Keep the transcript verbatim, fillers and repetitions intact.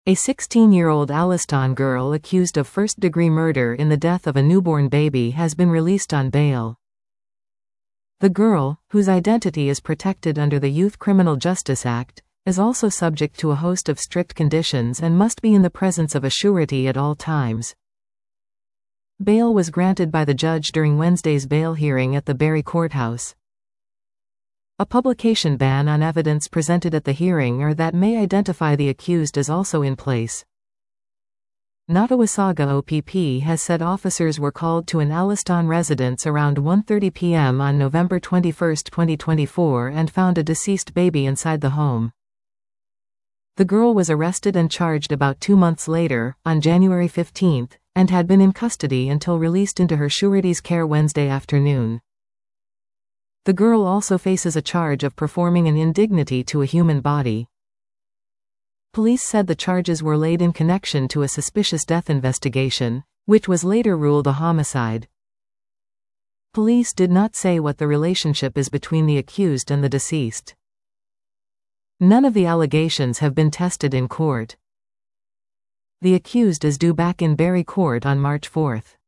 A sixteen-year-old Alliston girl accused of first-degree murder in the death of a newborn baby has been released on bail. The girl, whose identity is protected under the Youth Criminal Justice Act, is also subject to a host of strict conditions and must be in the presence of a surety at all times. Bail was granted by the judge during Wednesday's bail hearing at the Barrie Courthouse. A publication ban on evidence presented at the hearing or that may identify the accused is also in place. Nottawasaga O P P has said officers were called to an Alliston residence around one thirty p m on November twenty-first, twenty twenty-four and found a deceased baby inside the home. The girl was arrested and charged about two months later, on January fifteenth, and had been in custody until released into her surety's care Wednesday afternoon. The girl also faces a charge of performing an indignity to a human body. Police said the charges were laid in connection to a suspicious death investigation, which was later ruled a homicide. Police did not say what the relationship is between the accused and the deceased. None of the allegations have been tested in court. The accused is due back in Barrie Court on March fourth.